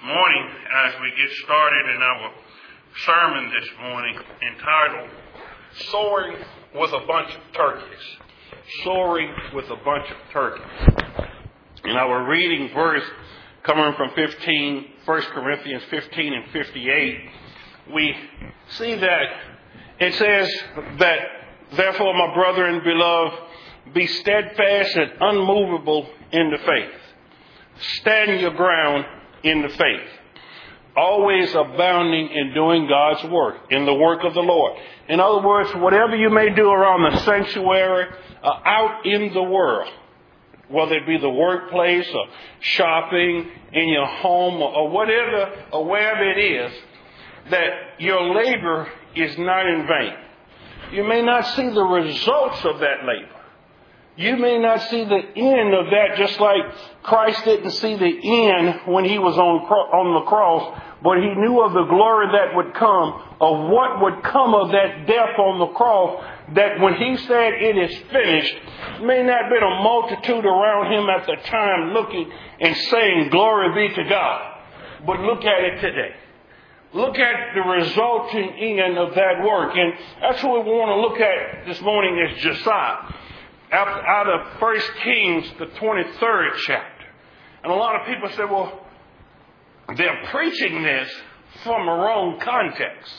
morning as we get started in our sermon this morning entitled Soaring with a Bunch of Turkeys. Soaring with a Bunch of Turkeys. In our reading verse coming from 1 Corinthians 15 and 58, we see that it says that, therefore, my brethren beloved, be steadfast and unmovable in the faith. Stand your ground in the faith, always abounding in doing God's work, in the work of the Lord. In other words, whatever you may do around the sanctuary, out in the world, whether it be the workplace or shopping, in your home or whatever or wherever it is, that your labor is not in vain. You may not see the results of that labor. You may not see the end of that, just like Christ didn't see the end when he was on the cross, but he knew of the glory that would come, of what would come of that death on the cross, that when he said it is finished, may not have been a multitude around him at the time looking and saying, glory be to God. But look at it today. Look at the resulting end of that work. And that's what we want to look at this morning is Josiah. Out of 1 Kings, the 23rd chapter. And a lot of people say, well, they're preaching this from a wrong context.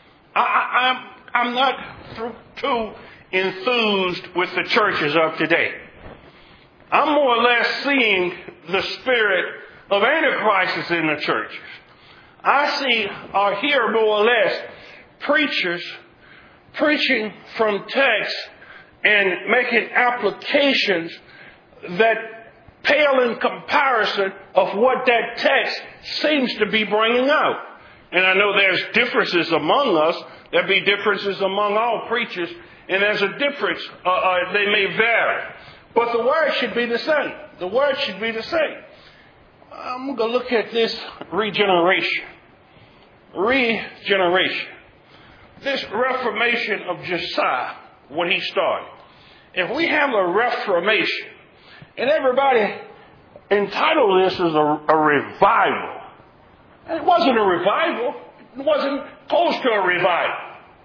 I'm not too enthused with the churches of today. I'm more or less seeing the spirit of Antichrist in the churches. I see or hear more or less preachers preaching from text and making applications that pale in comparison of what that text seems to be bringing out. And I know there's differences among us. There'll be differences among all preachers. And there's a difference. They may vary. But the word should be the same. The word should be the same. I'm going to look at this regeneration. Regeneration. This reformation of Josiah, when he started. If we have a reformation, and everybody entitled this as a revival, and it wasn't a revival. It wasn't close to a revival.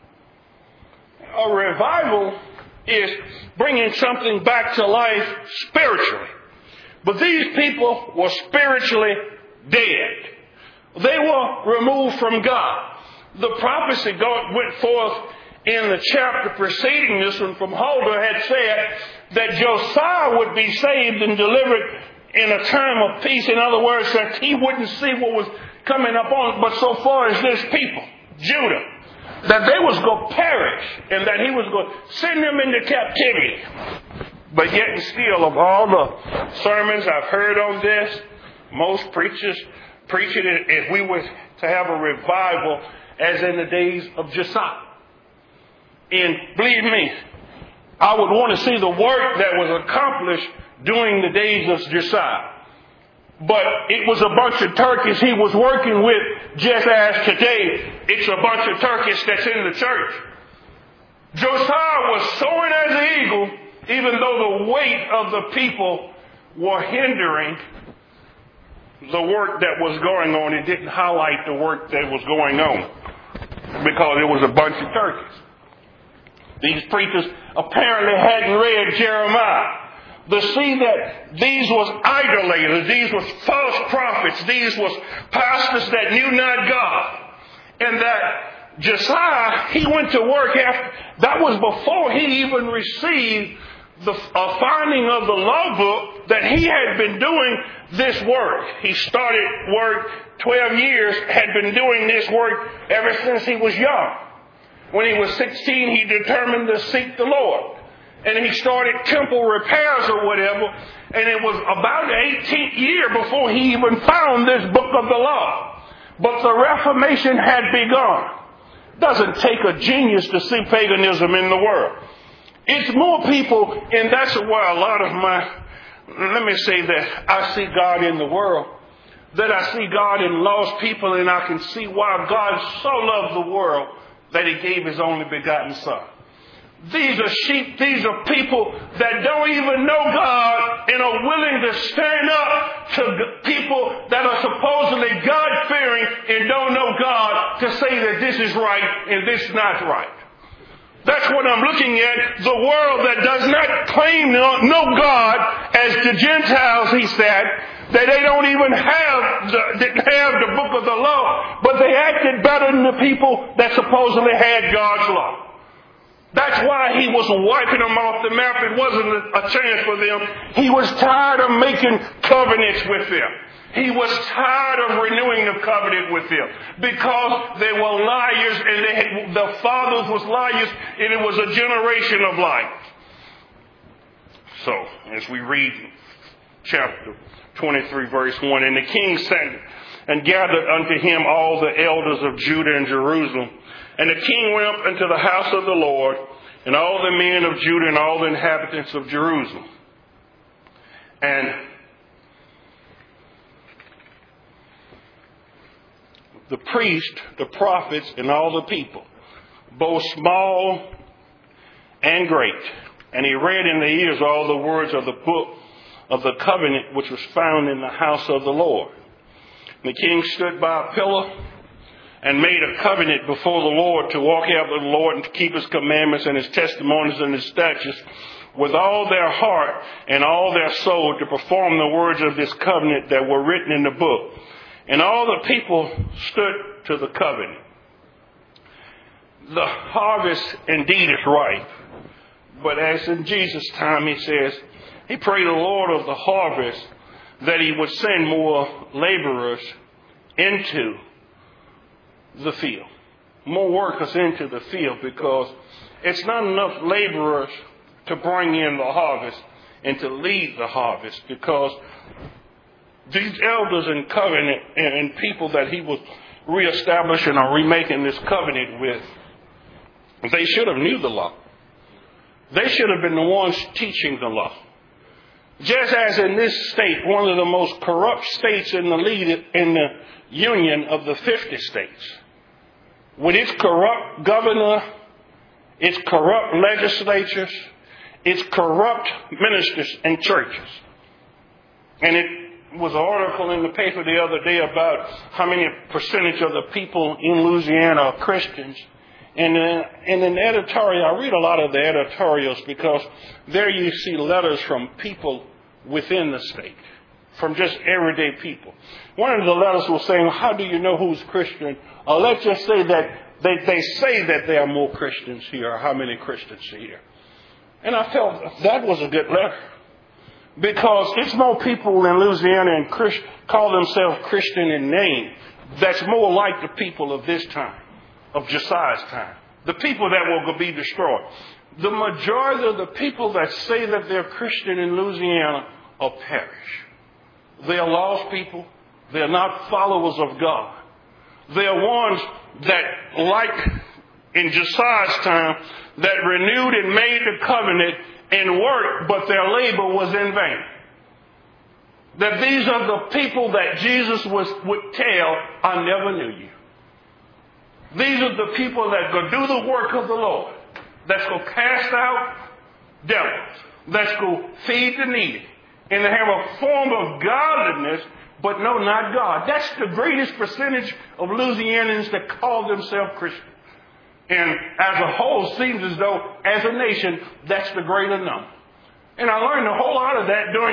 A revival is bringing something back to life spiritually. But these people were spiritually dead. They were removed from God. The prophecy went forth in the chapter preceding this one from Huldah had said that Josiah would be saved and delivered in a time of peace. In other words, that he wouldn't see what was coming up on. But so far as this people, Judah, that they was going to perish and that he was going to send them into captivity. But yet and still, of all the sermons I've heard on this, most preachers preach it if we were to have a revival as in the days of Josiah. And believe me, I would want to see the work that was accomplished during the days of Josiah. But it was a bunch of turkeys he was working with, just as today it's a bunch of turkeys that's in the church. Josiah was soaring as an eagle, even though the weight of the people were hindering the work that was going on. It didn't highlight the work that was going on because it was a bunch of turkeys. These preachers apparently hadn't read Jeremiah to see that these was idolaters, these was false prophets, these was pastors that knew not God. And that Josiah, he went to work after, that was before he even received the finding of the law book that he had been doing this work. He started work 12 years, had been doing this work ever since he was young. When he was 16, he determined to seek the Lord. And he started temple repairs or whatever. And it was about the 18th year before he even found this book of the law. But the Reformation had begun. Doesn't take a genius to see paganism in the world. It's more people, and that's why a lot of let me say that I see God in the world. That I see God in lost people, and I can see why God so loved the world that he gave his only begotten son. These are sheep. These are people that don't even know God and are willing to stand up to people that are supposedly God this is right and this is not right. That's what I'm looking at. The world that does not claim no God, as the Gentiles, he said, that they don't even didn't have the book of the law, but they acted better than the people that supposedly had God's law. That's why he was wiping them off the map. It wasn't a chance for them. He was tired of making covenants with them. He was tired of renewing the covenant with them because they were liars and the fathers was liars, and it was a generation of liars. So, as we read chapter 23, verse 1, and the king sent and gathered unto him all the elders of Judah and Jerusalem. And the king went up into the house of the Lord, and all the men of Judah and all the inhabitants of Jerusalem. And the priest, the prophets, and all the people, both small and great. And he read in their ears all the words of the book of the covenant which was found in the house of the Lord. And the king stood by a pillar and made a covenant before the Lord to walk after the Lord and to keep his commandments and his testimonies and his statutes with all their heart and all their soul, to perform the words of this covenant that were written in the book. And all the people stood to the covenant. The harvest indeed is ripe, but as in Jesus' time, he says, he prayed the Lord of the harvest that he would send more laborers into the field, more workers into the field, because it's not enough laborers to bring in the harvest and to lead the harvest, because these elders in covenant and people that he was reestablishing or remaking this covenant with, they should have knew the law. They should have been the ones teaching the law. Just as in this state, one of the most corrupt states in the union of the 50 states, with its corrupt governor, its corrupt legislatures, its corrupt ministers and churches. And it was an article in the paper the other day about how many percentage of the people in Louisiana are Christians. And in an editorial, I read a lot of the editorials because there you see letters from people within the state, from just everyday people. One of the letters was saying, how do you know who's Christian? Or let's just say that they say that there are more Christians here, or how many Christians are here. And I felt that was a good letter, because it's more people in Louisiana and call themselves Christian in name that's more like the people of this time, of Josiah's time, the people that will be destroyed. The majority of the people that say that they're Christian in Louisiana are perish. They are lost people. They are not followers of God. They are ones that, like in Josiah's time, that renewed and made the covenant and worked, but their labor was in vain. That these are the people that Jesus would tell, I never knew you. These are the people that go do the work of the Lord, that's go cast out devils, that's go feed the needy, and they have a form of godliness, but no, not God. That's the greatest percentage of Louisianans that call themselves Christian. And as a whole, seems as though, as a nation, that's the greater number. And I learned a whole lot of that during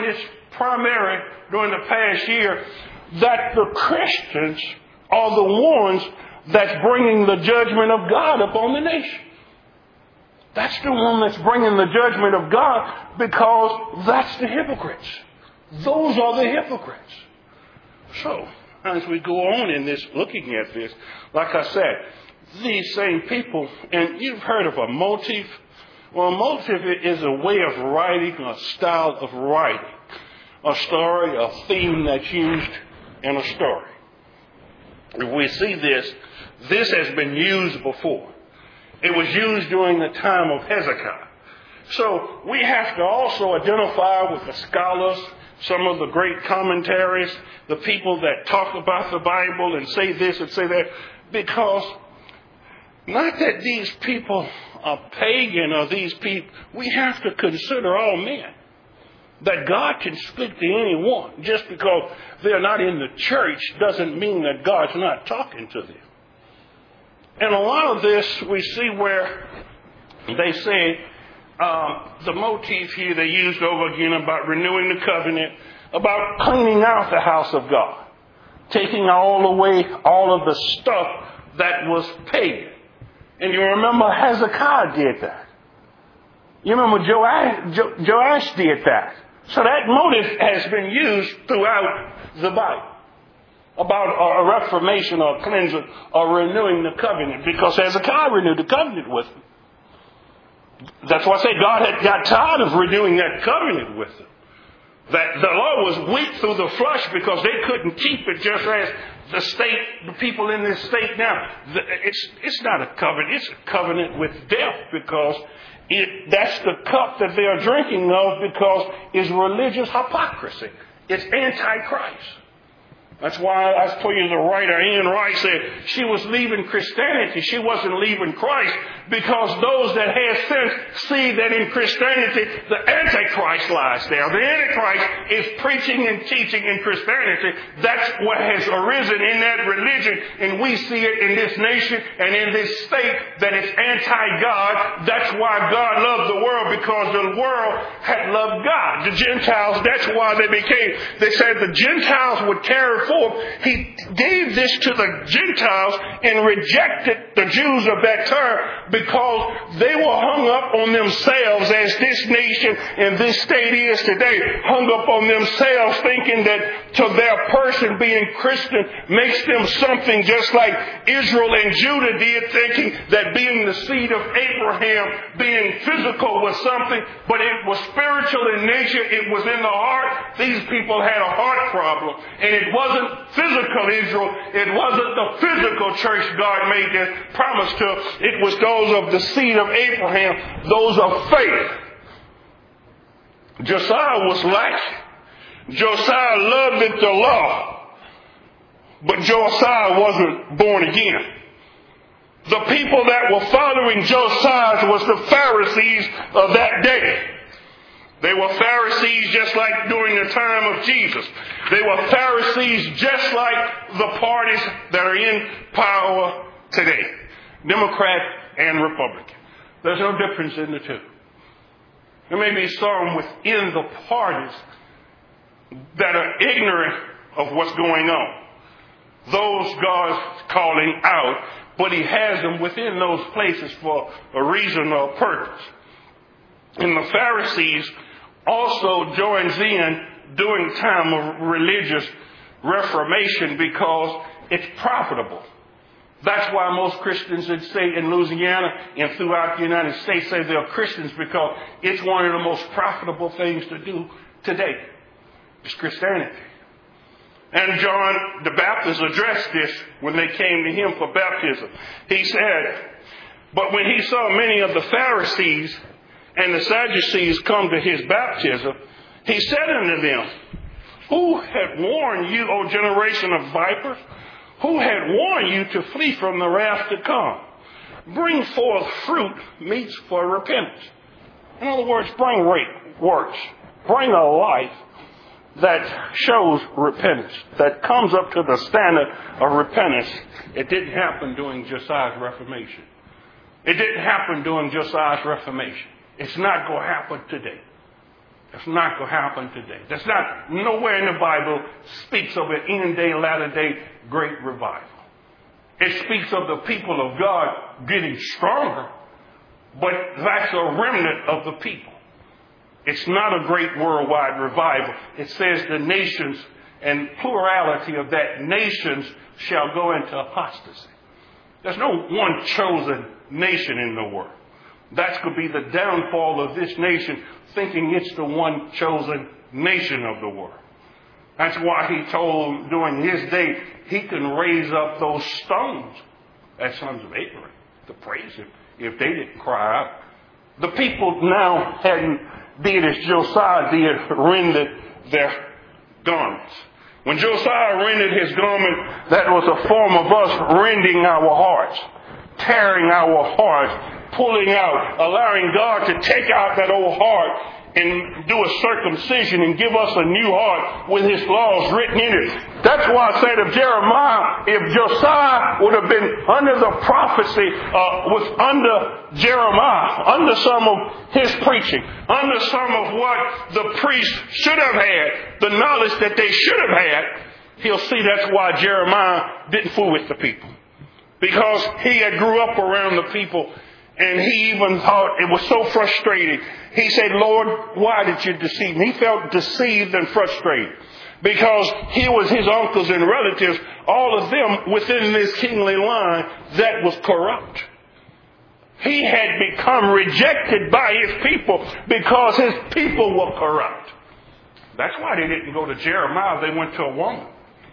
the past year, that the Christians are the ones that's bringing the judgment of God upon the nation. That's the one that's bringing the judgment of God, because that's the hypocrites. Those are the hypocrites. So, as we go on in this, looking at this, like I said, these same people, and you've heard of a motif. Well, a motif is a way of writing, a style of writing, a story, a theme that's used in a story. If we see this has been used before. It was used during the time of Hezekiah. So we have to also identify with the scholars, some of the great commentaries, the people that talk about the Bible and say this and say that, because not that these people are pagan or these people, we have to consider all men. That God can speak to anyone. Just because they're not in the church doesn't mean that God's not talking to them. And a lot of this we see where they say the motif here they used over again about renewing the covenant, about cleaning out the house of God, taking all away all of the stuff that was pagan. And you remember Hezekiah did that. You remember Joash did that. So that motive has been used throughout the Bible about a reformation or a cleansing or renewing the covenant, because Hezekiah renewed the covenant with him. That's why I say God had got tired of renewing that covenant with them. That the law was weak through the flesh because they couldn't keep it, just as the people in this state now. It's not a covenant. It's a covenant with death, because that's the cup that they are drinking of, because it's religious hypocrisy. It's antichrist. That's why I told you the writer Anne Rice said she was leaving Christianity. She wasn't leaving Christ, because those that have sense see that in Christianity the Antichrist lies there. The Antichrist is preaching and teaching in Christianity. That's what has arisen in that religion, and we see it in this nation and in this state that it's anti-God. That's why God loved the world, because the world had loved God. The Gentiles, that's why they said the Gentiles would carry forth. He gave this to the Gentiles and rejected the Jews of that time, because they were hung up on themselves, as this nation and this state is today, hung up on themselves, thinking that to their person being Christian makes them something just like Israel and Judah did, thinking that being the seed of Abraham, being physical was something, but it was spiritual in nature. It was in the heart. These people had a heart problem, and it wasn't physical Israel. It wasn't the physical church God made this promise to. It was those of the seed of Abraham, those of faith. Josiah was lacking. Josiah loved the law, but Josiah wasn't born again. The people that were following Josiah was the Pharisees of that day. They were Pharisees just like during the time of Jesus. They were Pharisees just like the parties that are in power today, Democrat and Republican. There's no difference in the two. There may be some within the parties that are ignorant of what's going on. Those God's calling out, but He has them within those places for a reason or a purpose. And the Pharisees also joins in during time of religious reformation, because it's profitable. That's why most Christians would say in Louisiana and throughout the United States say they're Christians, because it's one of the most profitable things to do today. It's Christianity. And John the Baptist addressed this when they came to him for baptism. He said, but when he saw many of the Pharisees and the Sadducees come to his baptism, he said unto them, who had warned you, O generation of vipers? Who had warned you to flee from the wrath to come? Bring forth fruit meets for repentance. In other words, bring works. Bring a life that shows repentance, that comes up to the standard of repentance. It didn't happen during Josiah's Reformation. It didn't happen during Josiah's Reformation. It's not going to happen today. It's not going to happen today. That's not, nowhere in the Bible speaks of an end day, latter day great revival. It speaks of the people of God getting stronger, but that's a remnant of the people. It's not a great worldwide revival. It says the nations, and plurality of that, nations shall go into apostasy. There's no one chosen nation in the world. That's going to be the downfall of this nation, thinking it's the one chosen nation of the world. That's why he told during his day he can raise up those stones as sons of Abraham to praise him if they didn't cry out. The people now did as Josiah did, rended their garments. When Josiah rended his garment, that was a form of us rending our hearts, tearing our hearts, pulling out, allowing God to take out that old heart and do a circumcision and give us a new heart with His laws written in it. That's why I said if Jeremiah, if Josiah would have been under the prophecy, was under Jeremiah, under some of his preaching, under some of what the priests should have had, the knowledge that they should have had, he'll see that's why Jeremiah didn't fool with the people. Because he had grew up around the people, and he even thought it was so frustrating. He said, Lord, why did you deceive me? He felt deceived and frustrated. Because he was his uncles and relatives, all of them within this kingly line that was corrupt. He had become rejected by his people because his people were corrupt. That's why they didn't go to Jeremiah. They went to a woman.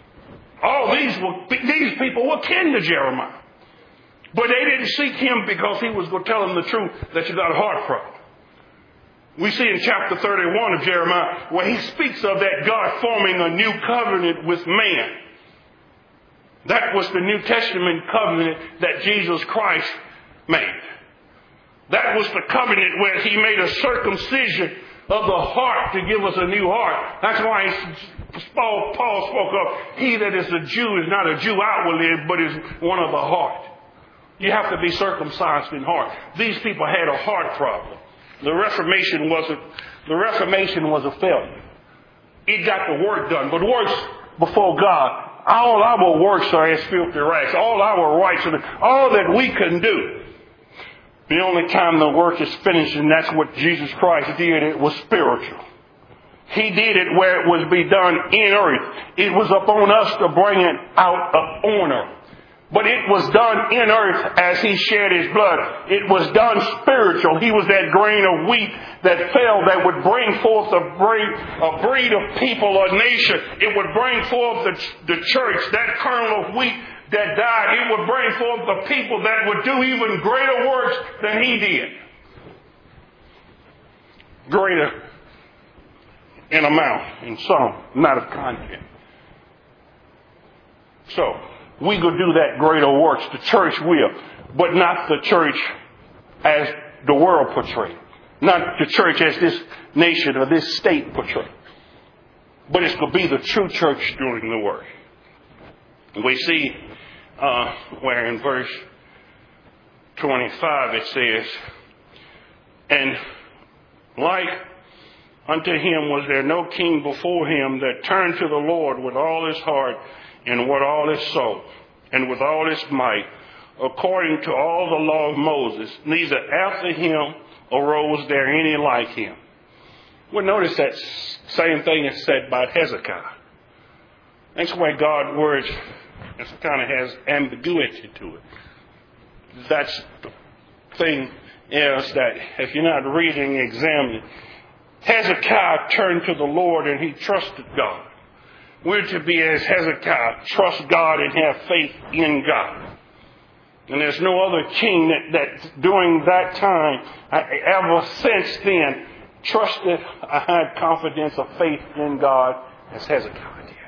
These people were kin to Jeremiah. But they didn't seek him because he was going to tell them the truth that you got a heart problem. We see in chapter 31 of Jeremiah where he speaks of that God forming a new covenant with man. That was the New Testament covenant that Jesus Christ made. That was the covenant where he made a circumcision of the heart to give us a new heart. That's why Paul spoke of, he that is a Jew is not a Jew outwardly, but is one of the heart. You have to be circumcised in heart. These people had a heart problem. The Reformation was a failure. It got the work done, but works before God, all our works are as filthy rags. All our righteousness, all that we can do. The only time the work is finished, and that's what Jesus Christ did, it was spiritual. He did it where it was be done in earth. It was upon us to bring it out on earth. But it was done in earth as he shed his blood. It was done spiritual. He was that grain of wheat that fell that would bring forth a breed of people, a nation. It would bring forth the church, that kernel of wheat that died. It would bring forth the people that would do even greater works than he did. Greater in amount, in sum, not of content. So, we could do that greater works. The church will, but not the church as the world portrayed. Not the church as this nation or this state portrayed. But it's going to be the true church doing the work. We see where in verse 25 it says, and like unto him was there no king before him that turned to the Lord with all his heart and with all his soul, and with all his might, according to all the law of Moses, neither after him arose there any like him. Well, notice that same thing is said about Hezekiah. That's why God's words kind of has ambiguity to it. That's the thing is that if you're not reading, examining, Hezekiah turned to the Lord and he trusted God. We're to be as Hezekiah, trust God and have faith in God. And there's no other king that during that time, ever since then, trusted, had confidence of faith in God as Hezekiah did.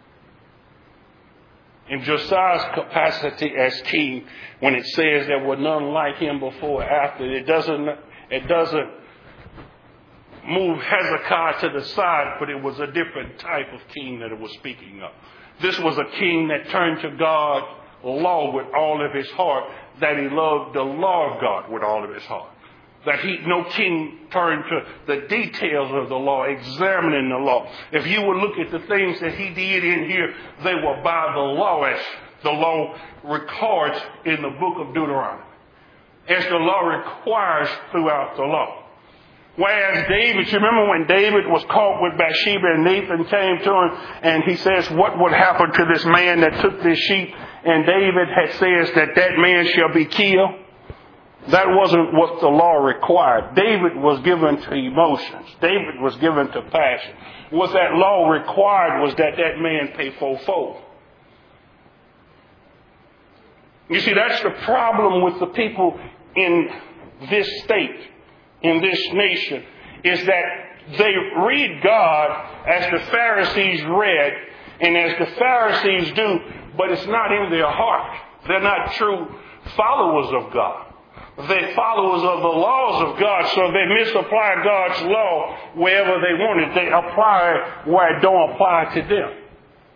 In Josiah's capacity as king, when it says there were none like him before or after, it doesn't move Hezekiah to the side, but it was a different type of king that it was speaking of. This was a king that turned to God's law with all of his heart, that he loved the law of God with all of his heart. That no king turned to the details of the law, examining the law. If you would look at the things that he did in here, they were by the law, as the law records in the book of Deuteronomy, as the law requires throughout the law. Whereas David, you remember when David was caught with Bathsheba and Nathan came to him and he says, what would happen to this man that took this sheep? And David had says that man shall be killed. That wasn't what the law required. David was given to emotions. David was given to passion. What that law required was that man pay fourfold. You see, that's the problem with the people in this state, in this nation, is that they read God as the Pharisees read and as the Pharisees do, but it's not in their heart. They're not true followers of God. They're followers of the laws of God, so they misapply God's law wherever they want it. They apply it where it don't apply to them.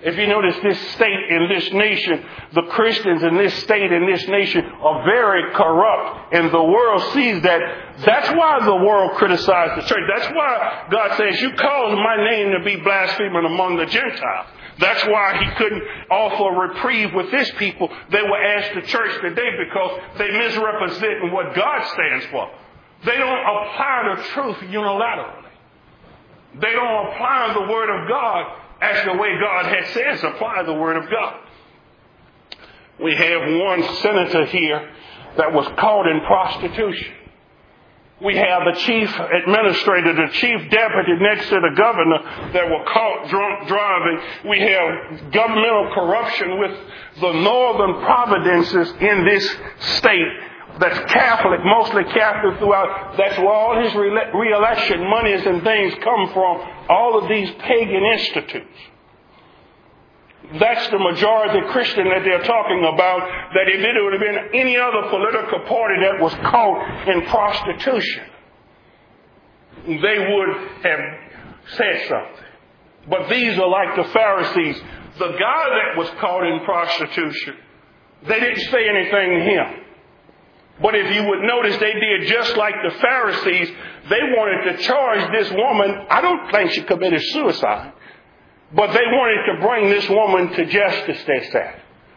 If you notice, this state and this nation, the Christians in this state and this nation are very corrupt, and the world sees that. That's why the world criticized the church. That's why God says, you caused my name to be blasphemed among the Gentiles. That's why he couldn't offer a reprieve with this people. They were asked the church today because they misrepresent what God stands for. They don't apply the truth unilaterally. They don't apply the word of God as the way God has said, apply the word of God. We have one senator here that was caught in prostitution. We have the chief administrator, the chief deputy next to the governor that were caught drunk driving. We have governmental corruption with the northern providences in this state that's Catholic, mostly Catholic throughout. That's where all his re-election monies and things come from, all of these pagan institutes. That's the majority Christian that they're talking about, that if it would have been any other political party that was caught in prostitution, they would have said something. But these are like the Pharisees. The guy that was caught in prostitution, they didn't say anything to him. But if you would notice, they did just like the Pharisees. They wanted to charge this woman. I don't think she committed suicide. But they wanted to bring this woman to justice, they said.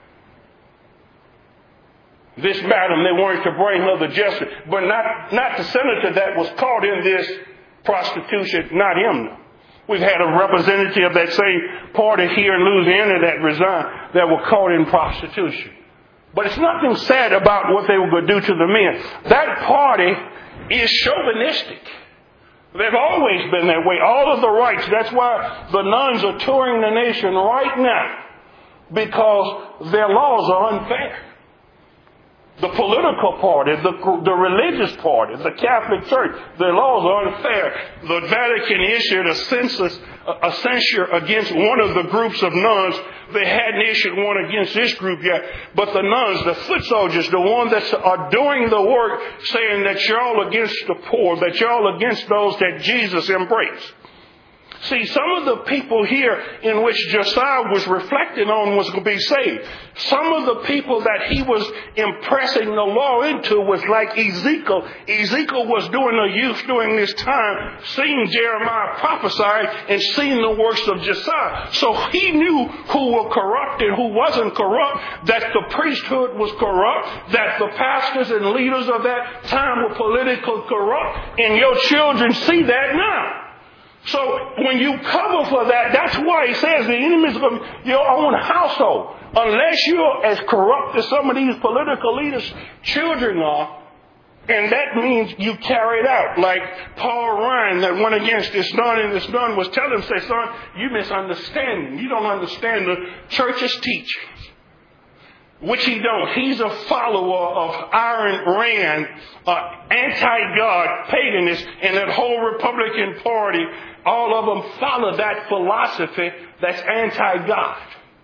This madam, they wanted to bring her to justice. But not the senator that was caught in this prostitution, not him. No. We've had a representative of that same party here in Louisiana that resigned that were caught in prostitution. But it's nothing sad about what they were going to do to the men. That party is chauvinistic. They've always been that way. All of the rights. That's why the nuns are touring the nation right now. Because their laws are unfair. The political party, the religious party, the Catholic Church, their laws are unfair. The Vatican issued a censure against one of the groups of nuns. They hadn't issued one against this group yet. But the nuns, the foot soldiers, the ones that are doing the work, saying that you're all against the poor, that you're all against those that Jesus embraced. See, some of the people here in which Josiah was reflecting on was going to be saved. Some of the people that he was impressing the law into was like Ezekiel. Ezekiel was doing a youth during this time, seeing Jeremiah prophesy and seeing the works of Josiah. So he knew who were corrupt and who wasn't corrupt, that the priesthood was corrupt, that the pastors and leaders of that time were politically corrupt, and your children see that now. So when you cover for that, that's why he says the enemies of your own household. Unless you're as corrupt as some of these political leaders' children are, and that means you carry it out. Like Paul Ryan that went against his son, and his son was telling him, say, son, you misunderstand. You don't understand the church's teachings. Which he don't. He's a follower of Ayn Rand, anti-God, paganist, and that whole Republican Party. All of them follow that philosophy that's anti-God.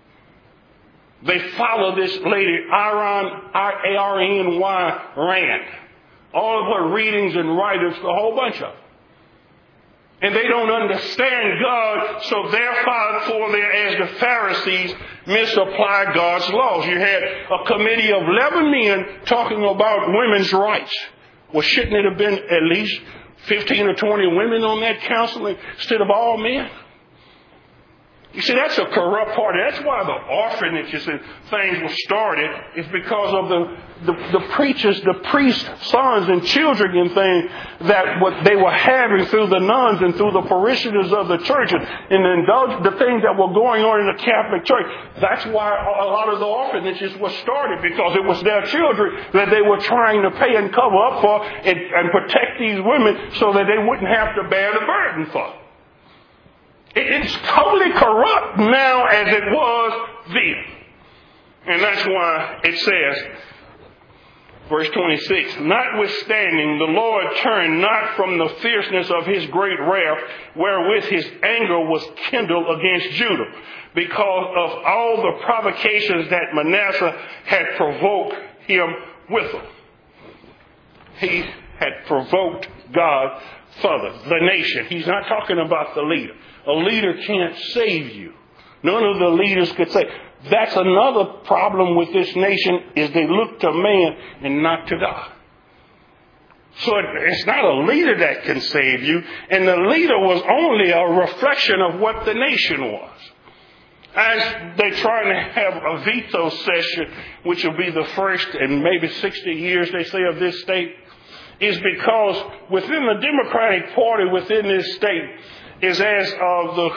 They follow this lady, Arny Rand. All of her readings and writings, a whole bunch of them. And they don't understand God, so therefore as the Pharisees misapply God's laws. You had a committee of 11 men talking about women's rights. Well, shouldn't it have been at least 15 or 20 women on that council instead of all men? You see, that's a corrupt party. That's why the orphanages and things were started. It's because of the preachers, the priests, sons and children and things that what they were having through the nuns and through the parishioners of the church and the things that were going on in the Catholic Church. That's why a lot of the orphanages were started, because it was their children that they were trying to pay and cover up for and protect these women so that they wouldn't have to bear the burden for. It's totally corrupt now as it was then. And that's why it says, verse 26, notwithstanding, the Lord turned not from the fierceness of his great wrath, wherewith his anger was kindled against Judah, because of all the provocations that Manasseh had provoked him with them. He had provoked God further, the nation. He's not talking about the leader. A leader can't save you. None of the leaders could say. That's another problem with this nation, is they look to man and not to God. So it's not a leader that can save you. And the leader was only a reflection of what the nation was. As they're trying to have a veto session, which will be the first in maybe 60 years, they say, of this state, is because within the Democratic Party within this state is as of the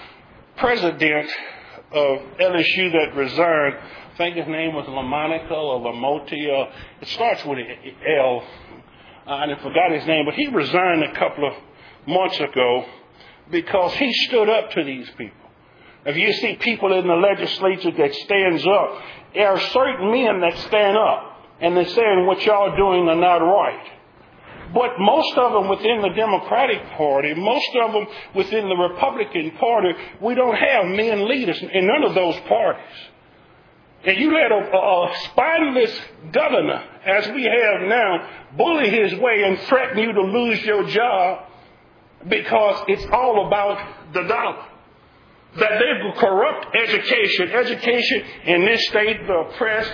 president of LSU that resigned. I think his name was Lamonica or Lamotia. It starts with an L. I forgot his name, but he resigned a couple of months ago because he stood up to these people. If you see people in the legislature that stands up, there are certain men that stand up and they're saying what y'all doing are not right. But most of them within the Democratic Party, most of them within the Republican Party, we don't have men leaders in none of those parties. And you let a spineless governor, as we have now, bully his way and threaten you to lose your job because it's all about the dollar. That they corrupt education. Education in this state, the oppressed,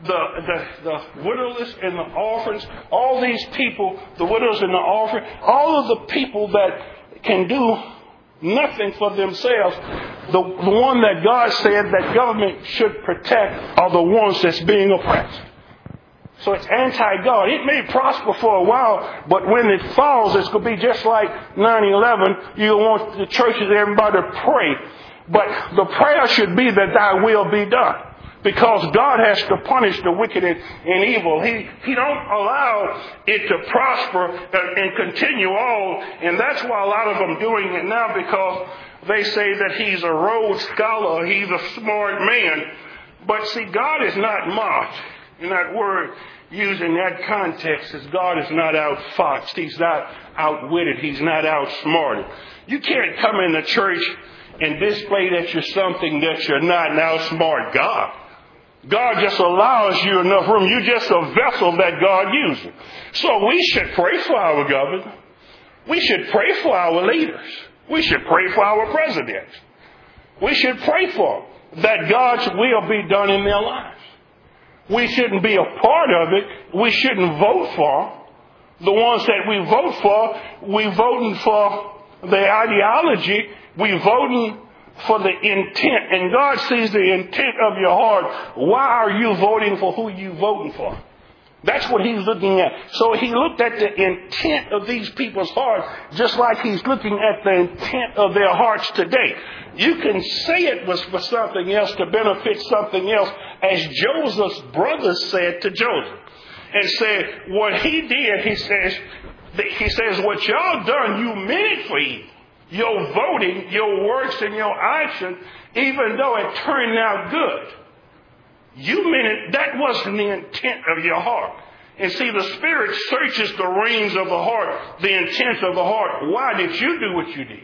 the widowless and the orphans, all these people, the widows and the orphans, all of the people that can do nothing for themselves, the one that God said that government should protect are the ones that's being oppressed. So it's anti-God. It may prosper for a while, but when it falls, it's going to be just like 9/11. You want the churches, everybody to pray. But the prayer should be that thy will be done. Because God has to punish the wicked and evil. He don't allow it to prosper and continue on. And that's why a lot of them doing it now, because they say that he's a Rhodes Scholar, he's a smart man. But see, God is not mocked. In that word used in that context, is God is not outfoxed. He's not outwitted. He's not outsmarted. You can't come in the church and display that you're something that you're not and outsmart God. God just allows you enough room. You're just a vessel that God uses. So we should pray for our government. We should pray for our leaders. We should pray for our presidents. We should pray for them, that God's will be done in their lives. We shouldn't be a part of it. We shouldn't vote for the ones that we vote for. We voting for the ideology. We voting for the intent. And God sees the intent of your heart. Why are you voting for who you voting for? That's what he's looking at. So he looked at the intent of these people's hearts, just like he's looking at the intent of their hearts today. You can say it was for something else, to benefit something else, as Joseph's brothers said to Joseph. And said, what he did, he says, what y'all done, you meant it for evil. Your voting, your works, and your action, even though it turned out good, you meant it. That wasn't the intent of your heart. And see, the Spirit searches the reins of the heart, the intent of the heart. Why did you do what you did?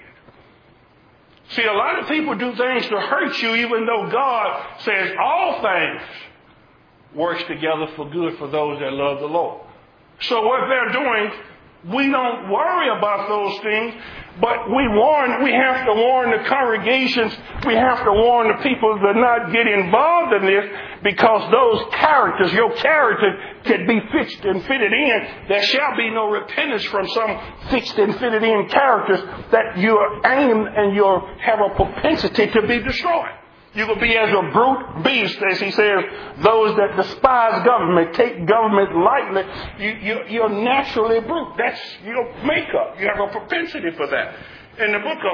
See, a lot of people do things to hurt you, even though God says all things works together for good for those that love the Lord. So what they're doing, we don't worry about those things, but we have to warn the congregations, we have to warn the people to not get involved in this, because those characters, your character can be fixed and fitted in. There shall be no repentance from some fixed and fitted in characters that you aim and you have a propensity to be destroyed. You will be as a brute beast, as he says, those that despise government, take government lightly. You're naturally brute. That's your makeup. You have a propensity for that. In the book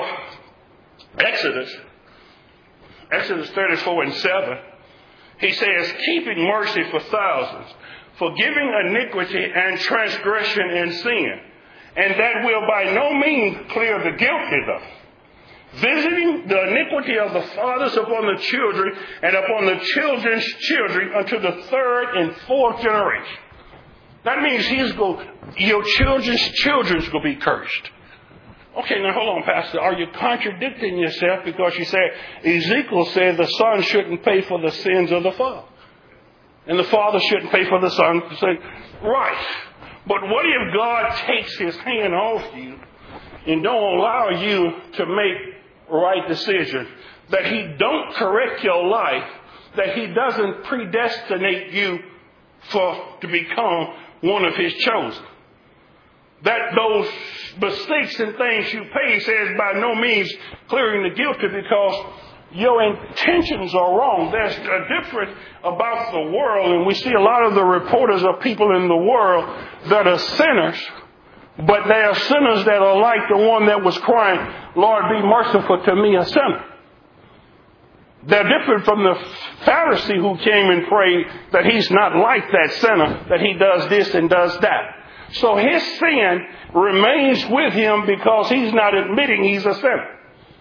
of Exodus 34:7, he says, keeping mercy for thousands, forgiving iniquity and transgression and sin, and that will by no means clear the guilty though. Visiting the iniquity of the fathers upon the children and upon the children's children unto the third and fourth generation. That means your children's children's going to be cursed. Okay, now hold on, Pastor. Are you contradicting yourself? Because you said Ezekiel said the son shouldn't pay for the sins of the father. And the father shouldn't pay for the son. Right. But what if God takes his hand off you and don't allow you to make right decision? that he don't correct your life, that he doesn't predestinate you to become one of his chosen. That those mistakes and things you pay, he says, by no means clearing the guilty, because your intentions are wrong. There's a difference about the world, and we see a lot of the reporters of people in the world that are sinners, but they are sinners that are like the one that was crying, Lord, be merciful to me, a sinner. They're different from the Pharisee who came and prayed that he's not like that sinner, that he does this and does that. So his sin remains with him because he's not admitting he's a sinner.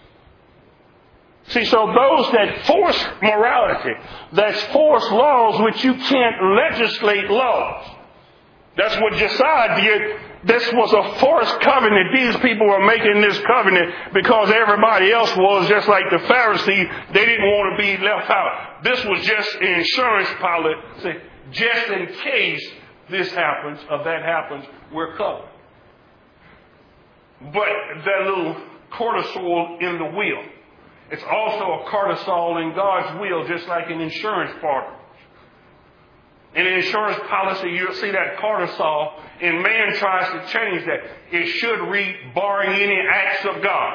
See, so those that force morality, that force laws which you can't legislate laws. That's what Josiah did. This was a forced covenant. These people were making this covenant because everybody else was just like the Pharisee. They didn't want to be left out. This was just an insurance policy. Just in case this happens or that happens, we're covered. But that little cortisol in the wheel, it's also a cortisol in God's will, just like an insurance partner. In an insurance policy, you'll see that cortisol, and man tries to change that. It should read, barring any acts of God.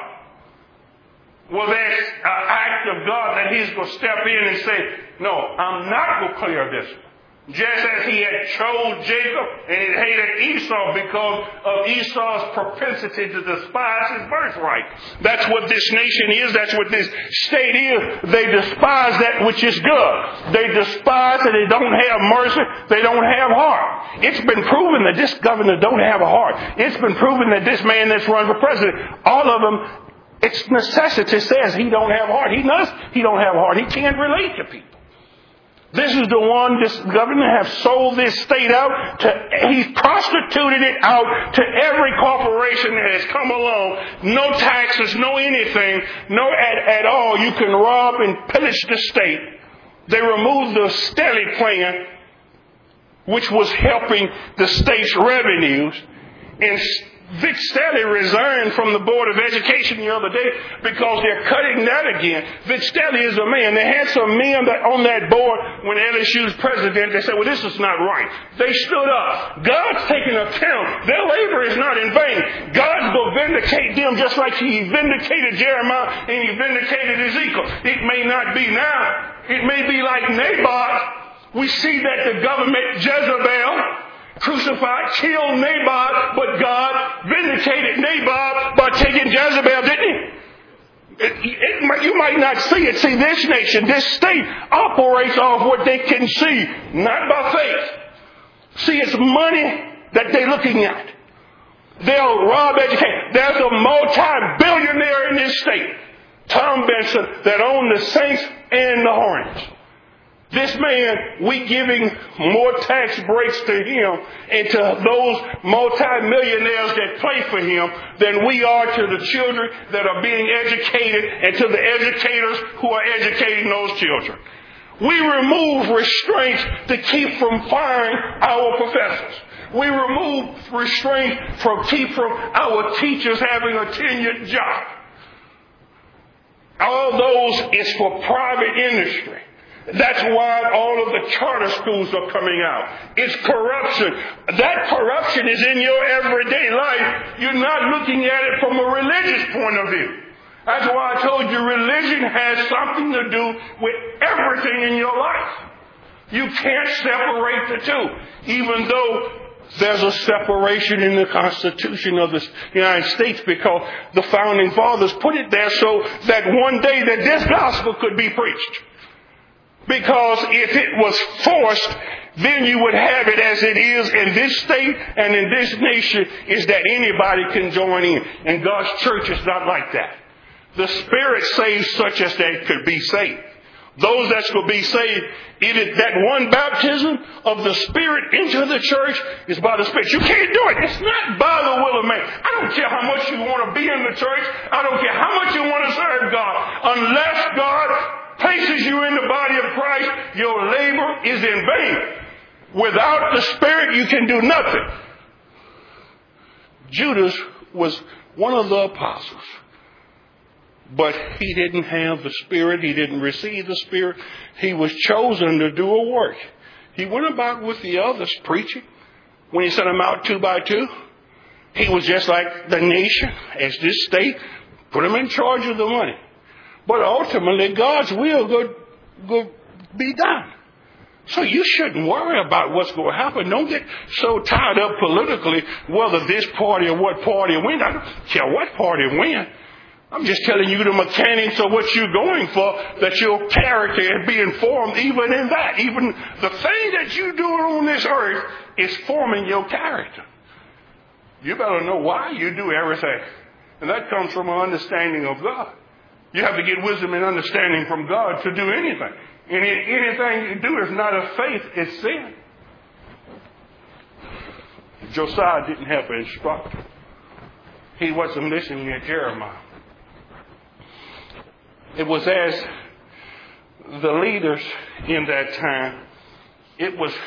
Well, there's an act of God that he's going to step in and say, no, I'm not going to clear this one. Just as he had chose Jacob and he hated Esau because of Esau's propensity to despise his birthright. That's what this nation is. That's what this state is. They despise that which is good. They despise that they don't have mercy. They don't have heart. It's been proven that this governor don't have a heart. It's been proven that this man that's run for president, all of them, it's necessity says he don't have heart. He knows he don't have heart. He can't relate to people. This is the one, this governor has sold this state out he's prostituted it out to every corporation that has come along. No taxes, no anything, no at all. You can rob and pillage the state. They removed the Stelly plan, which was helping the state's revenues. And Vic Stelly resigned from the Board of Education the other day because they're cutting that again. Vic Stelly is a man. They had some men on that board when LSU's president. They said, well, this is not right. They stood up. God's taking account. Their labor is not in vain. God will vindicate them just like he vindicated Jeremiah and he vindicated Ezekiel. It may not be now. It may be like Naboth. We see that the government, Jezebel, crucified, killed Naboth, but God vindicated Naboth by taking Jezebel, didn't he? You might not see it. See, this nation, this state operates off what they can see, not by faith. See, it's money that they're looking at. They'll rob education. There's a multi-billionaire in this state, Tom Benson, that owns the Saints and the Hornets. This man, we giving more tax breaks to him and to those multi-millionaires that play for him than we are to the children that are being educated and to the educators who are educating those children. We remove restraints to keep from firing our professors. We remove restraints keep from our teachers having a tenured job. All those is for private industry. That's why all of the charter schools are coming out. It's corruption. That corruption is in your everyday life. You're not looking at it from a religious point of view. That's why I told you religion has something to do with everything in your life. You can't separate the two, even though there's a separation in the Constitution of the United States because the founding fathers put it there so that one day that this gospel could be preached. Because if it was forced, then you would have it as it is in this state and in this nation, is that anybody can join in. And God's church is not like that. The Spirit saves such as they could be saved. Those that could be saved, that one baptism of the Spirit into the church is by the Spirit. You can't do it. It's not by the will of man. I don't care how much you want to be in the church. I don't care how much you want to serve God. Unless God places you in the body of Christ, your labor is in vain. Without the Spirit, you can do nothing. Judas was one of the apostles. But he didn't have the Spirit. He didn't receive the Spirit. He was chosen to do a work. He went about with the others preaching. When he sent them out 2 by 2, he was just like the nation, as this state, put him in charge of the money. But ultimately, God's will could be done. So you shouldn't worry about what's going to happen. Don't get so tied up politically whether this party or what party wins. I don't care what party wins. I'm just telling you the mechanics of what you're going for, that your character is being formed even in that. Even the thing that you're doing on this earth is forming your character. You better know why you do everything. And that comes from an understanding of God. You have to get wisdom and understanding from God to do anything. And anything you do is not of faith, it's sin. Josiah didn't have an instructor. He wasn't listening to Jeremiah. It was as the leaders in that time, it was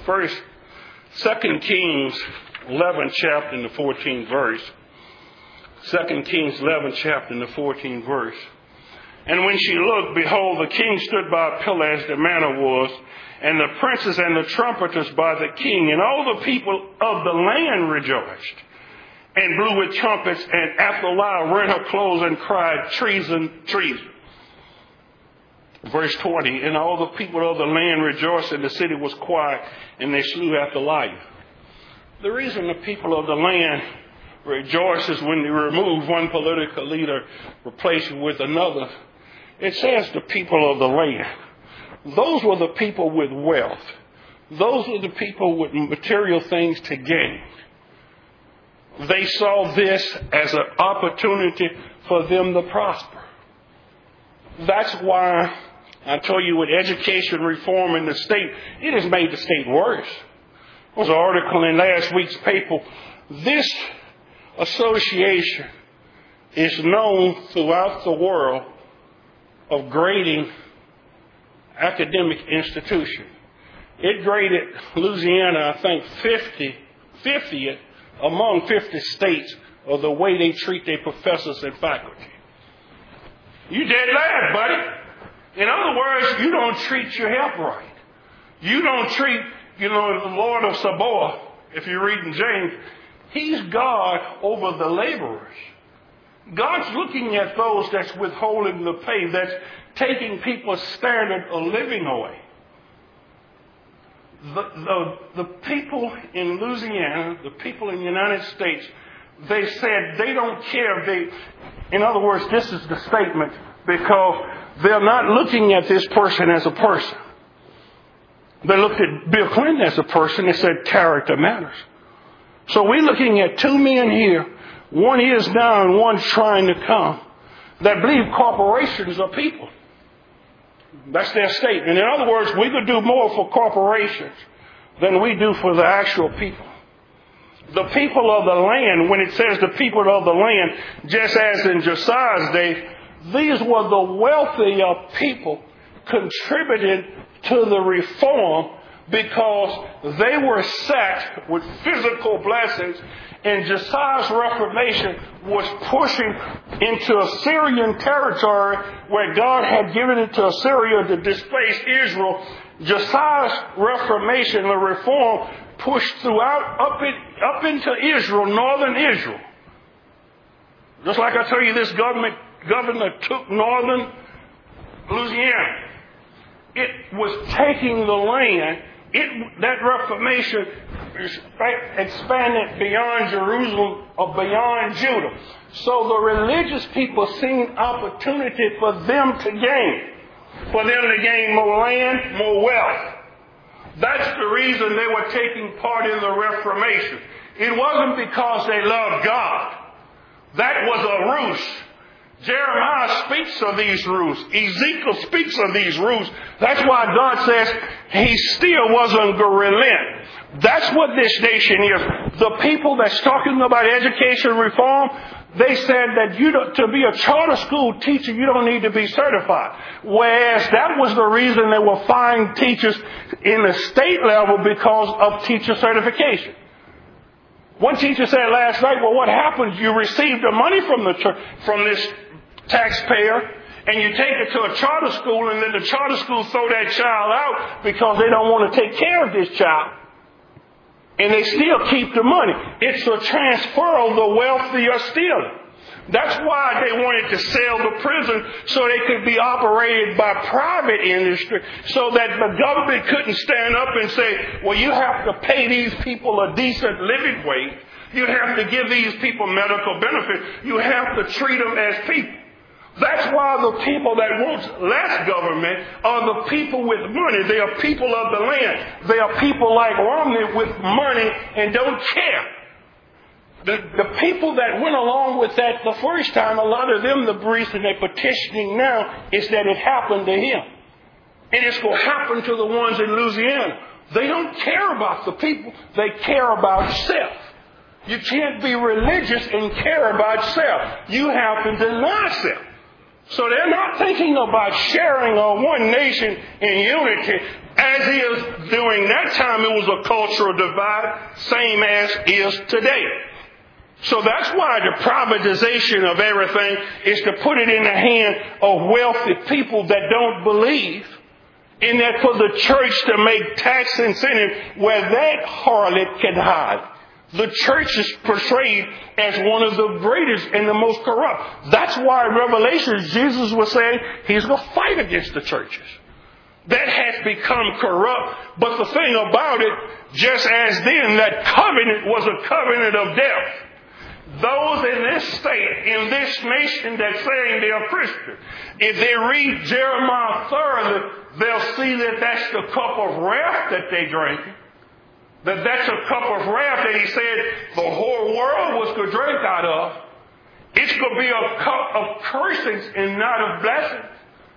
2 Kings 11 chapter in the 14th verse. 2 Kings 11 chapter in the 14th verse. And when she looked, behold, the king stood by a pillar as the manner was, and the princes and the trumpeters by the king, and all the people of the land rejoiced, and blew with trumpets, and Athaliah rent her clothes and cried, treason, treason. Verse 20, and all the people of the land rejoiced, and the city was quiet, and they slew Athaliah. The reason the people of the land rejoices when they remove one political leader, replace it with another, it says the people of the land. Those were the people with wealth. Those were the people with material things to gain. They saw this as an opportunity for them to prosper. That's why I told you with education reform in the state, it has made the state worse. There was an article in last week's paper. This association is known throughout the world of grading academic institutions. It graded Louisiana, I think, 50th among 50 states of the way they treat their professors and faculty. You dead last, buddy. In other words, you don't treat your help right. You don't treat, the Lord of Sabaoth, if you read in James, he's God over the laborers. God's looking at those that's withholding the pay, that's taking people's standard of living away. The people in Louisiana, the people in the United States, they said they don't care. In other words, this is the statement, because they're not looking at this person as a person. They looked at Bill Clinton as a person and said character matters. So we're looking at 2 men here. One is now and one's trying to come, that believe corporations are people. That's their statement. In other words, we could do more for corporations than we do for the actual people. The people of the land, when it says the people of the land, just as in Josiah's day, these were the wealthier people contributing to the reform because they were sacked with physical blessings, and Josiah's reformation was pushing into Assyrian territory where God had given it to Assyria to displace Israel. Josiah's reformation, the reform, pushed throughout up into Israel, northern Israel. Just like I tell you, this governor took northern Louisiana. It was taking the land. That reformation expanded beyond Jerusalem or beyond Judah. So the religious people seen opportunity for them to gain more land, more wealth. That's the reason they were taking part in the Reformation. It wasn't because they loved God. That was a ruse. Jeremiah speaks of these rules. Ezekiel speaks of these rules. That's why God says he still wasn't going to relent. That's what this nation is. The people that's talking about education reform, they said that to be a charter school teacher, you don't need to be certified. Whereas that was the reason they were firing teachers in the state level because of teacher certification. One teacher said last night, well, what happened? You received the money from the church, from this taxpayer, and you take it to a charter school, and then the charter school throw that child out because they don't want to take care of this child. And they still keep the money. It's a transfer of the wealthy are stealing. That's why they wanted to sell the prison so they could be operated by private industry so that the government couldn't stand up and say, well, you have to pay these people a decent living wage. You have to give these people medical benefits. You have to treat them as people. That's why the people that want less government are the people with money. They are people of the land. They are people like Romney with money and don't care. The people that went along with that the first time, a lot of them, the reason they're petitioning now is that it happened to him. And it's going to happen to the ones in Louisiana. They don't care about the people. They care about self. You can't be religious and care about self. You have to deny self. So they're not thinking about sharing a one nation in unity. As is during that time, it was a cultural divide, same as is today. So that's why the privatization of everything is to put it in the hand of wealthy people that don't believe. And that for the church to make tax incentive where that harlot can hide. The church is portrayed as one of the greatest and the most corrupt. That's why in Revelation, Jesus was saying he's going to fight against the churches. That has become corrupt. But the thing about it, just as then, that covenant was a covenant of death. Those in this state, in this nation that's saying they are Christian, if they read Jeremiah thoroughly, they'll see that that's the cup of wrath that they drank. That's a cup of wrath that he said the whole world was going to drink out of. It's going to be a cup of cursings and not of blessings.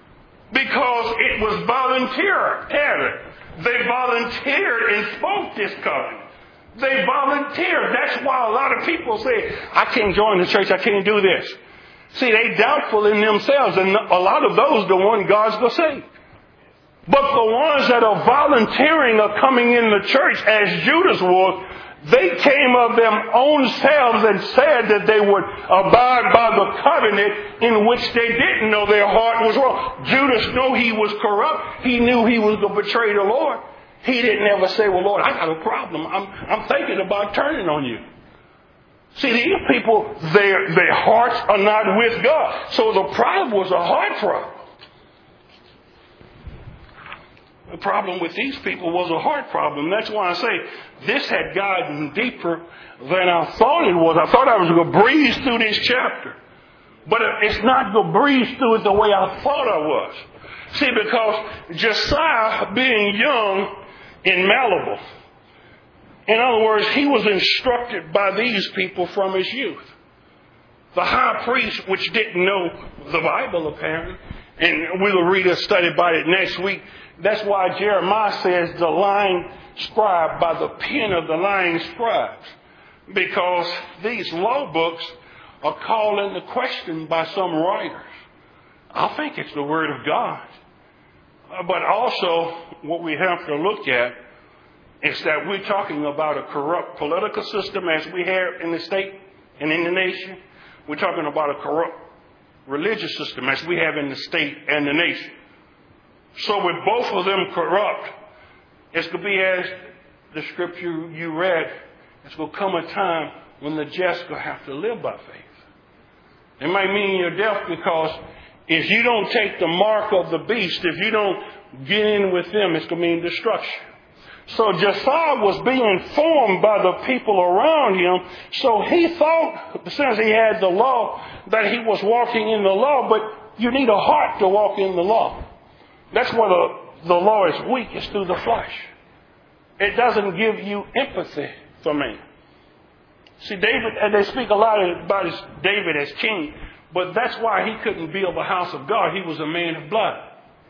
Because it was voluntary. They volunteered and spoke this covenant. They volunteered. That's why a lot of people say, I can't join the church, I can't do this. See, they doubtful in themselves, and a lot of those the one God's going to save. But the ones that are volunteering are coming in the church as Judas was. They came of their own selves and said that they would abide by the covenant in which they didn't know their heart was wrong. Judas knew he was corrupt. He knew he was going to betray the Lord. He didn't ever say, well, Lord, I got a problem. I'm thinking about turning on you. See, these people, their hearts are not with God. So the problem was a heart problem. The problem with these people was a heart problem. That's why I say this had gotten deeper than I thought it was. I thought I was going to breeze through this chapter. But it's not going to breeze through it the way I thought I was. See, because Josiah, being young and malleable, in other words, he was instructed by these people from his youth. The high priest, which didn't know the Bible apparently, and we'll read a study about it next week. That's why Jeremiah says the lying scribe, by the pen of the lying scribes. Because these law books are called into question by some writers. I think it's the Word of God. But also, what we have to look at is that we're talking about a corrupt political system as we have in the state and in the nation. We're talking about a corrupt religious system as we have in the state and the nation. So with both of them corrupt, it's going to be as the scripture you read, it's going to come a time when the just going to have to live by faith. It might mean your death because if you don't take the mark of the beast, if you don't get in with them, it's going to mean destruction. So Josiah was being formed by the people around him. So he thought, since he had the law, that he was walking in the law. But you need a heart to walk in the law. That's where the law is weak, is through the flesh. It doesn't give you empathy for man. See, David, and they speak a lot about David as king, but that's why he couldn't build the house of God. He was a man of blood.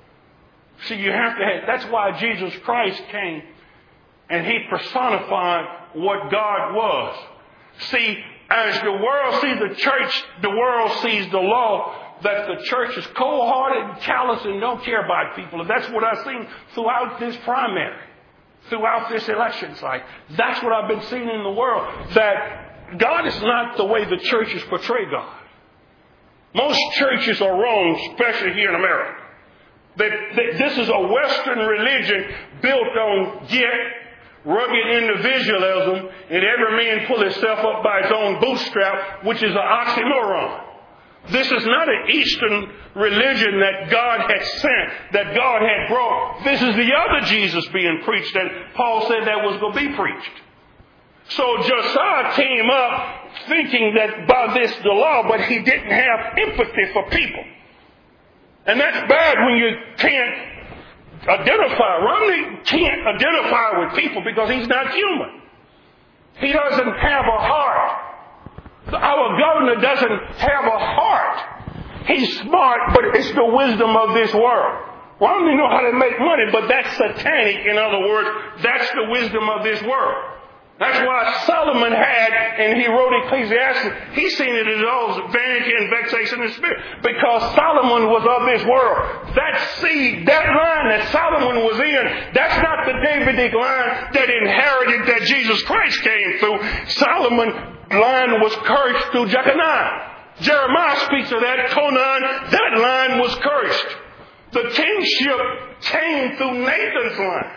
See, you have to have, that's why Jesus Christ came and he personified what God was. See, as the world sees the church, the world sees the law, that the church is cold-hearted and callous and don't care about people. And that's what I've seen throughout this primary, throughout this election cycle. That's what I've been seeing in the world, that God is not the way the churches portray God. Most churches are wrong, especially here in America. This is a Western religion built on rugged individualism, and every man pull himself up by his own bootstrap, which is an oxymoron. This is not an Eastern religion that God had sent, that God had brought. This is the other Jesus being preached that Paul said that was going to be preached. So Josiah came up thinking that by this the law, but he didn't have empathy for people. And that's bad when you can't identify. Romney can't identify with people because he's not human. He doesn't have a heart. Our governor doesn't have a heart. He's smart, but it's the wisdom of this world. Romney know how to make money, but that's satanic. In other words, that's the wisdom of this world. That's why Solomon had, and he wrote Ecclesiastes, he seen it as all vanity and vexation of spirit. Because Solomon was of this world. That seed, that line that Solomon was in, that's not the Davidic line that inherited that Jesus Christ came through. Solomon's line was cursed through Jeconiah. Jeremiah speaks of that. Conan, that line was cursed. The kingship came through Nathan's line.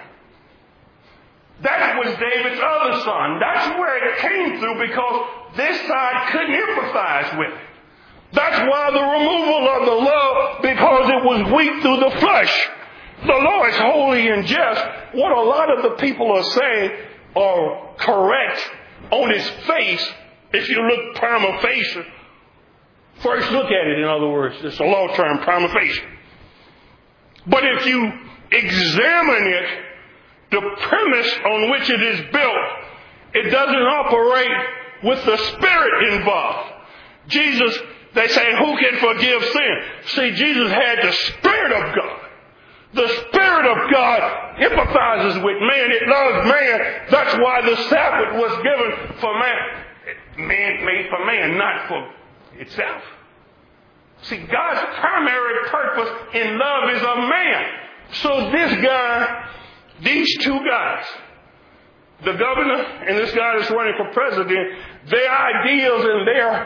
That was David's other son. That's where it came through because this side couldn't empathize with it. That's why the removal of the law, because it was weak through the flesh. The law is holy and just. What a lot of the people are saying are correct on its face. If you look prima facie, first look at it, in other words, it's a law term, prima facie. But if you examine it, the premise on which it is built, it doesn't operate with the Spirit involved. Jesus, they say, who can forgive sin? See, Jesus had the Spirit of God. The Spirit of God empathizes with man. It loves man. That's why the Sabbath was given for man. Man made for man, not for itself. See, God's primary purpose in love is of man. So this guy, these two guys, the governor and this guy that's running for president, their ideals and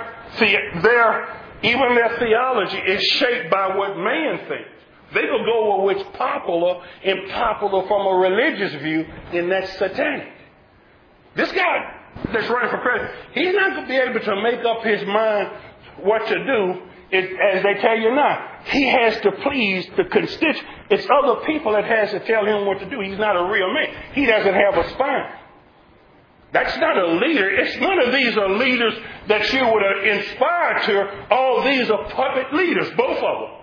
even their theology is shaped by what man thinks. They will go with what's popular and popular from a religious view, and that's satanic. This guy that's running for president, he's not going to be able to make up his mind what to do, as they tell you now. He has to please the constituents. It's other people that has to tell him what to do. He's not a real man. He doesn't have a spine. That's not a leader. It's none of these are leaders that you would inspire to. All these are puppet leaders, both of them.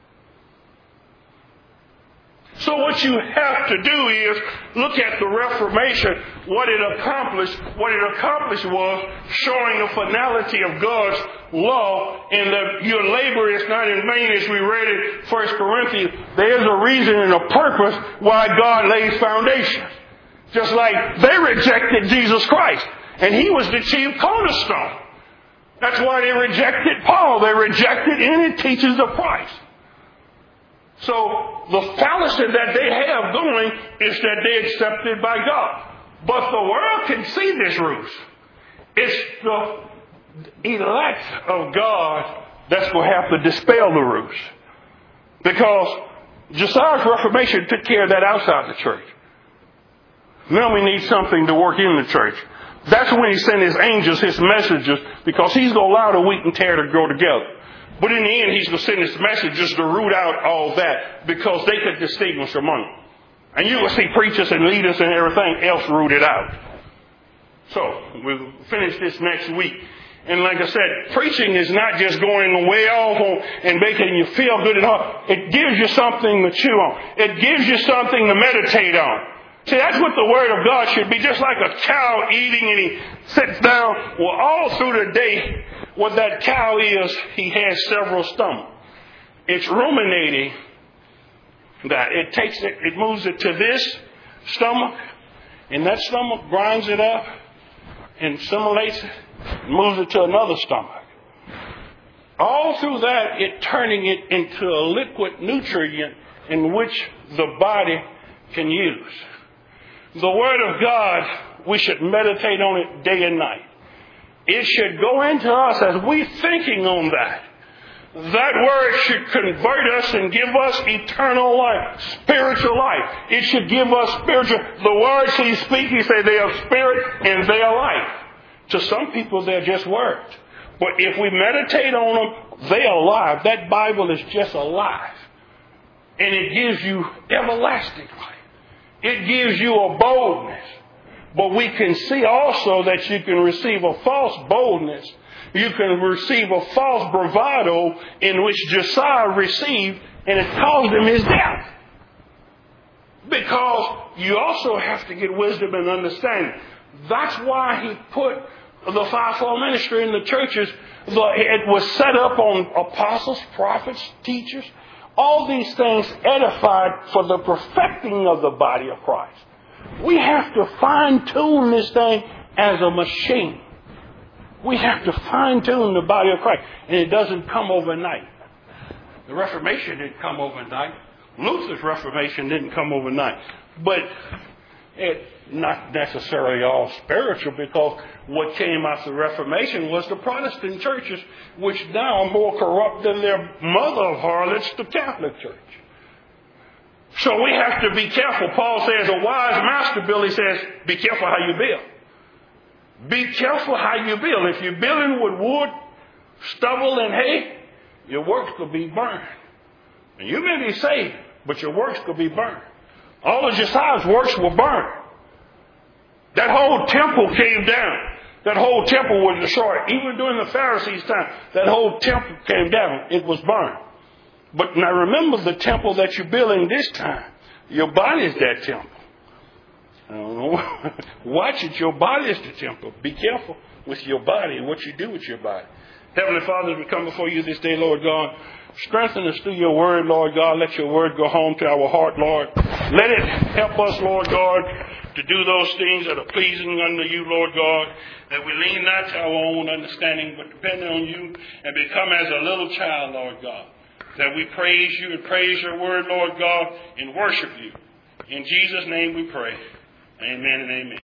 So what you have to do is look at the Reformation, what it accomplished. What it accomplished was showing the finality of God's law, and that your labor is not in vain, as we read in 1 Corinthians. There is a reason and a purpose why God lays foundations. Just like they rejected Jesus Christ, and he was the chief cornerstone. That's why they rejected Paul. They rejected any teachings of Christ. So the fallacy that they have going is that they're accepted by God. But the world can see this ruse. It's the elect of God that's going to have to dispel the ruse. Because Josiah's Reformation took care of that outside the church. Now we need something to work in the church. That's when he sent his angels, his messengers, because he's going to allow the wheat and tare to grow together. But in the end, he's going to send his messengers to root out all that, because they could distinguish among them. And you will see preachers and leaders and everything else rooted out. So we'll finish this next week. And like I said, preaching is not just going way off on and making you feel good at all. It gives you something to chew on. It gives you something to meditate on. See, that's what the Word of God should be. Just like a cow eating and he sits down. Well, all through the day, what that cow is, he has several stomachs. It's ruminating that. It moves it to this stomach, and that stomach grinds it up and assimilates it, and moves it to another stomach. All through that, it turning it into a liquid nutrient in which the body can use. The Word of God, we should meditate on it day and night. It should go into us as we thinking on that. That word should convert us and give us eternal life, spiritual life. It should give us spiritual. The words he speaks, he said they are spirit and they are life. To some people, they're just words. But if we meditate on them, they are alive. That Bible is just alive. And it gives you everlasting life. It gives you a boldness. But we can see also that you can receive a false boldness. You can receive a false bravado in which Josiah received, and it caused him his death. Because you also have to get wisdom and understanding. That's why he put the fivefold ministry in the churches. It was set up on apostles, prophets, teachers. All these things edified for the perfecting of the body of Christ. We have to fine-tune this thing as a machine. We have to fine-tune the body of Christ. And it doesn't come overnight. The Reformation didn't come overnight. Luther's Reformation didn't come overnight. But it's not necessarily all spiritual, because what came after the Reformation was the Protestant churches, which now are more corrupt than their mother of harlots, the Catholic Church. So we have to be careful. Paul says, a wise master, Billy says, be careful how you build. Be careful how you build. If you're building with wood, stubble, and hay, your works could be burned. And you may be saved, but your works could be burned. All of Josiah's works were burned. That whole temple came down. That whole temple was destroyed. Even during the Pharisees' time, that whole temple came down. It was burned. But now remember the temple that you're building this time. Your body is that temple. I don't know. Watch it. Your body is the temple. Be careful with your body and what you do with your body. Heavenly Father, as we come before you this day, Lord God, strengthen us through your word, Lord God. Let your word go home to our heart, Lord. Let it help us, Lord God, to do those things that are pleasing unto you, Lord God, that we lean not to our own understanding, but depend on you and become as a little child, Lord God, that we praise you and praise your word, Lord God, and worship you. In Jesus' name we pray. Amen and amen.